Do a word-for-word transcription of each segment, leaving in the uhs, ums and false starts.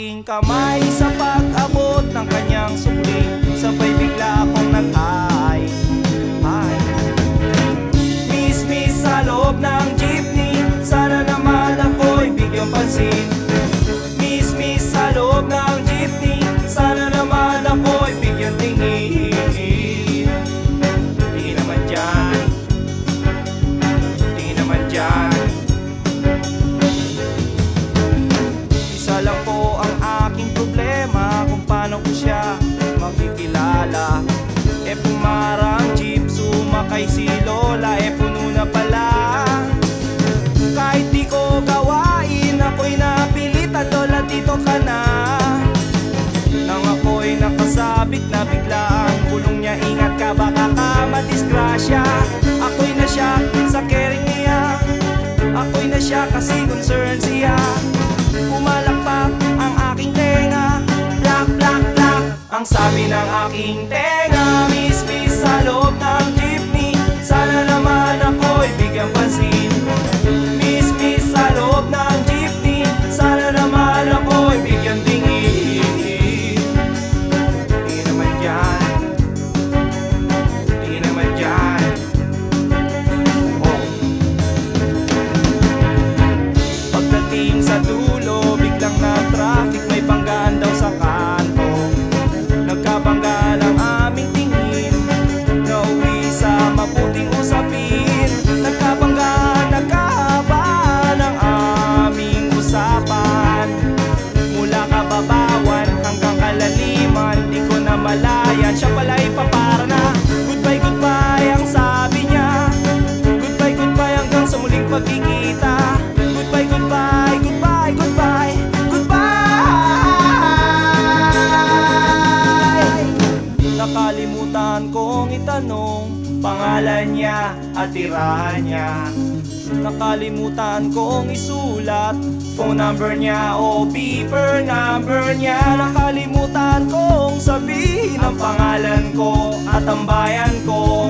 aking kamay sa pag-abot ng kanyang sukli. Sabay bigla akong nag-ay, ay. Miss, miss sa loob ng jeepney, sana naman ako'y bigyang pansin. Miss, miss sa loob ng jeepney, sana naman ako'y bigyang tingin. Di naman dyan, di naman dyan. Isa lang po ang aking problema, kung paano ko siya makikilala. E pumarang jeep, sumakay si Lola, e puno na pala. Kahit di ko gawain, ako'y napilitan, Lola dito ka na. Nang ako'y nakasabit na bigla ang bulong niya, ingat ka baka ka madisgrasya. Ako'y nasyak sa caring niya, ako'y nasyak kasi concern siya. Pumalakpak ang aking tenga, plak plak plak ang sabi ng aking tenga. Miss, miss sa loob ng jeepney, sana naman ako'y bigyang pansin. Miss, miss sa loob ng jeepney, sana naman ako'y bigyang tingin. Di naman dyan, di naman dyan. Oh. Pagdating sa dulo, biglang na-traffic, may banggaan daw sa kanto. Nagkabangga ng aming tingin, nauwi sa mabuting usapin. Nagkabangga, nagkahaba ng aming usapan. Mula kababawan hanggang kalaliman, di ko na malayan, siya pala'y papara na. Goodbye, goodbye ang sabi niya, goodbye, goodbye hanggang sa muling pagkikita. Goodbye, goodbye, goodbye, goodbye, goodbye. Nakalimutan kong itanong pangalan niya at tirahan niya. Nakalimutan kong isulat phone number niya o beeper number niya. Nakalimutan kong sabihin ang pangalan ko at ang bayan ko.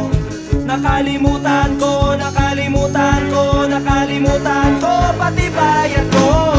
Nakalimutan ko, nakalimutan ko, nakalimutan ko pati bayan ko.